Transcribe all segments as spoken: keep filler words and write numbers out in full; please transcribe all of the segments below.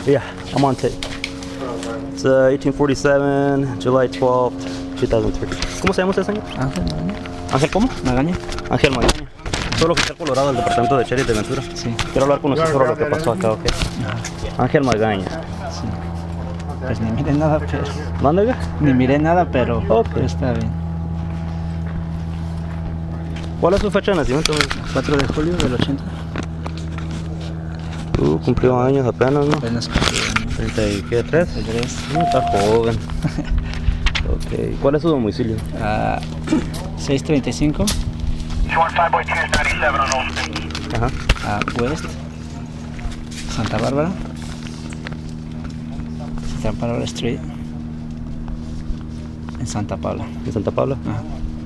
Yeah, I'm on tape. It's uh, eighteen forty-seven, July twelfth, two thousand three. ¿Cómo se llama usted, señor? Ángel Magaña. ¿Ángel cómo? Magaña. Ángel Magaña. Soy el oficial colorado del departamento de Sheriff de Ventura. Sí. Quiero hablar con usted sobre lo que pasó acá, ¿ok? Ajá. Ángel Magaña. Sí. Pues ni miré nada, pero... ¿Mande? Ni miré nada, pero... Ok. Pero está bien. ¿Cuál es su fecha de nacimiento? cuatro de julio del ochenta. Uh, cumplió años apenas, ¿no? Apenas cumplí años. ¿treinta y qué? ¿tres? tres. No, está joven. Ok. ¿Cuál es su domicilio? Ah, seiscientos treinta y cinco. Ajá. A West. Santa Bárbara. Santa Bárbara Street. En Santa Paula. ¿En Santa Paula? Ajá.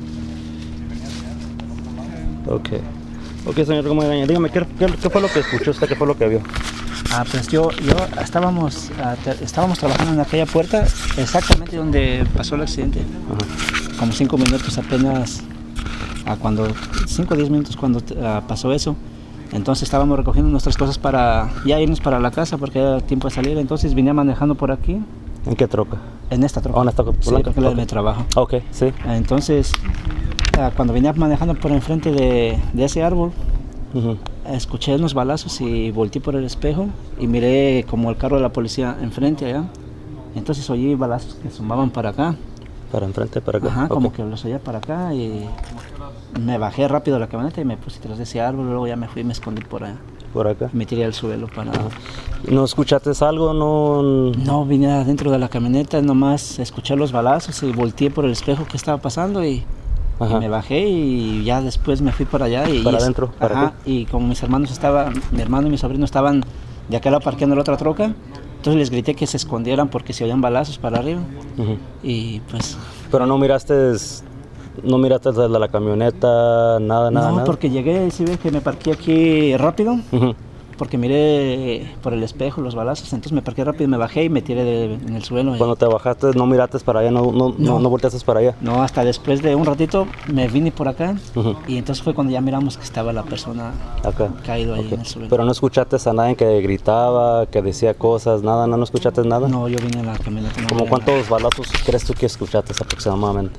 Ok. Ok, señor Magaña, dígame, ¿qué, qué, ¿qué fue lo que escuchó usted? ¿Qué fue lo que vio? Ah, pues yo, yo estábamos, uh, te, estábamos trabajando en aquella puerta exactamente donde pasó el accidente. Ajá. Como cinco minutos apenas, uh, cuando, cinco o diez minutos cuando uh, pasó eso. Entonces estábamos recogiendo nuestras cosas para ya irnos para la casa porque era tiempo de salir. Entonces venía manejando por aquí. ¿En qué troca? En esta troca. Oh, en esta troca. Sí, porque es la de mi trabajo. Ok, sí. Entonces, uh, cuando venía manejando por enfrente de, de ese árbol, Uh-huh. escuché unos balazos y volteé por el espejo y miré como el carro de la policía enfrente allá. Entonces oí balazos que zumbaban para acá. Para enfrente, para acá. Ajá, okay. como que los oía para acá y me bajé rápido de la camioneta y me puse tras de ese árbol. Luego ya me fui y me escondí por allá. Por acá. Me tiré al suelo para... Ajá. ¿No escuchaste algo? No, no vine adentro de la camioneta, nomás escuché los balazos y volteé por el espejo que estaba pasando y... Y me bajé y ya después me fui para allá y para adentro, para ajá, y como mis hermanos estaban, mi hermano y mi sobrino estaban de acá parqueando la otra troca, entonces les grité que se escondieran porque se oían balazos para arriba. Uh-huh. Y pues... Pero no miraste, no miraste desde la camioneta, nada, nada, no, nada. porque llegué y sí ve que me parqué aquí rápido. Uh-huh. Porque miré por el espejo los balazos, entonces me parqué rápido y me bajé y me tiré de, en el suelo. Cuando te bajaste, ¿no miraste para allá? ¿No, no, no. no, no volteaste para allá? No, hasta después de un ratito me vine por acá. Uh-huh. Y entonces fue cuando ya miramos que estaba la persona acá caído ahí okay. en el suelo. Pero no escuchaste a nadie que gritaba, que decía cosas, nada, no, no escuchaste nada. No, yo vine en la camioneta. No ¿Cómo cuántos nada. balazos crees tú que escuchaste aproximadamente?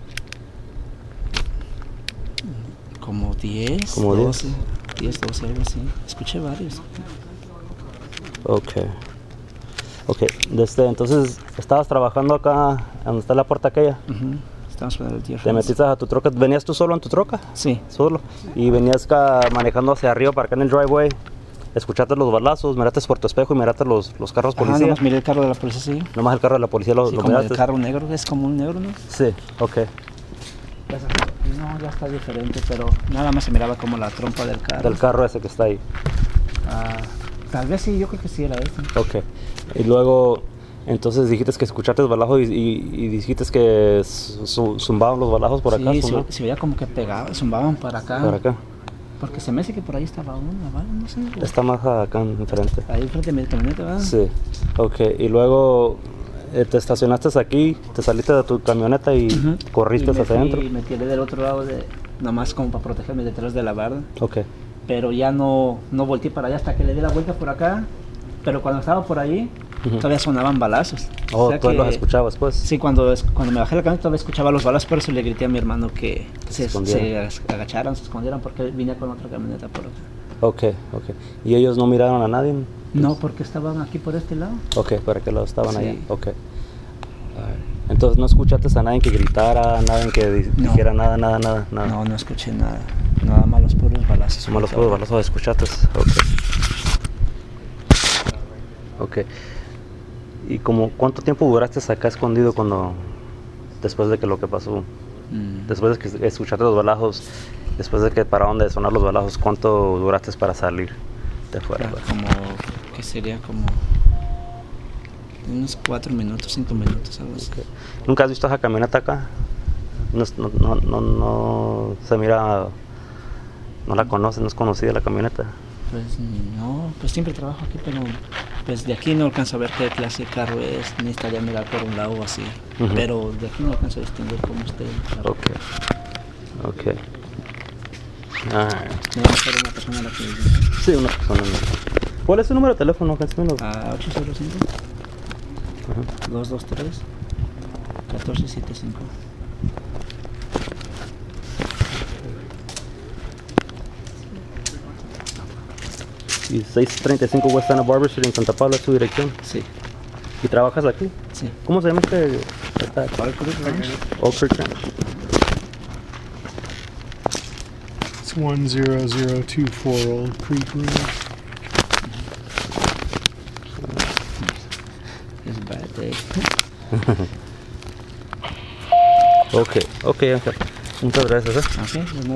Como diez, Como doce. diez, doce, algo así. Escuché varios. Ok. Ok, desde entonces estabas trabajando acá, donde está la puerta aquella. Uh-huh. Estábamos con el tío. ¿Te metiste a tu troca? ¿Venías tú solo en tu troca? Sí. Solo. Y venías acá manejando hacia arriba para acá en el driveway. Escuchaste los balazos, miraste por tu espejo y miraste los, los carros policía. Ajá, nomás miré el carro de la policía, sí. Nomás el carro de la policía lo, sí, lo como miraste. el carro negro, es como un negro, ¿no? Sí, ok. No, ya está diferente, pero nada más se miraba como la trompa del carro. Del carro ese que está ahí. Ah, tal vez sí, yo creo que sí era este. Ok. Y luego, entonces dijiste que escuchaste los balazos y, y, y dijiste que zumbaban los balazos por sí, acá. Sí, se, se veía como que pegaban, zumbaban para acá. Para acá. Porque se me hace que por ahí estaba uno, no sé. Está más acá enfrente. Ahí enfrente de mi camioneta, ¿verdad? Sí. Ok. Y luego... Eh, te estacionaste aquí, te saliste de tu camioneta y uh-huh. corriste y hacia adentro. Y me tiré del otro lado, de, nomás como para protegerme detrás de la barda. Ok. Pero ya no, no volteé para allá hasta que le di la vuelta por acá. Pero cuando estaba por ahí, uh-huh. todavía sonaban balazos. Oh, o sea ¿tú que, los escuchabas pues? Sí, cuando, cuando me bajé de la camioneta todavía escuchaba los balazos, por eso le grité a mi hermano que, que se, se, se agacharan, se escondieran, porque venía con otra camioneta por acá. Ok, ok. ¿Y ellos no miraron a nadie? No, porque estaban aquí por este lado. Ok, ¿para qué lado estaban sí. allá? Ok. Entonces no escuchaste a nadie que gritara, nadie que dijera no. nada, nada, nada, nada. No, no escuché nada. Nada más los puros balazos. Más los puros balazos escuchaste. Ok. Ok. ¿Y como cuánto tiempo duraste acá escondido cuando después de que lo que pasó? Mm. Después de que escuchaste los balazos, después de que pararon de sonar los balazos, ¿cuánto duraste para salir de afuera? Claro, como, ¿qué sería? Como unos cuatro minutos, cinco minutos, algo así. Okay. ¿Nunca has visto esa camioneta acá? No, no, no, no se mira, no la conoces, no es conocida la camioneta. Pues no, pues siempre trabajo aquí, pero pues de aquí no alcanzo a ver qué clase de carro es, ni estaría a mirar por un lado o así. Uh-huh. Pero de aquí no alcanzo a distinguir cómo usted. Claro. Ok, ok. Ah. ¿No va a ser una persona la que... Sí, una persona. ¿Cuál es su número de teléfono? A ocho cero cinco, dos dos tres, uno cuatro siete cinco. Y seiscientos treinta y cinco West Santa Barbara Street en Santa Paula es su dirección. Sí. ¿Y trabajas aquí? Sí. ¿Cómo se llama este? Oak Creek Ranch. Oak Creek Ranch. It's one zero zero two four Old Creek Road. It's a bad day. Ok, ok, Ángel. Muchas gracias. ¿eh? Okay.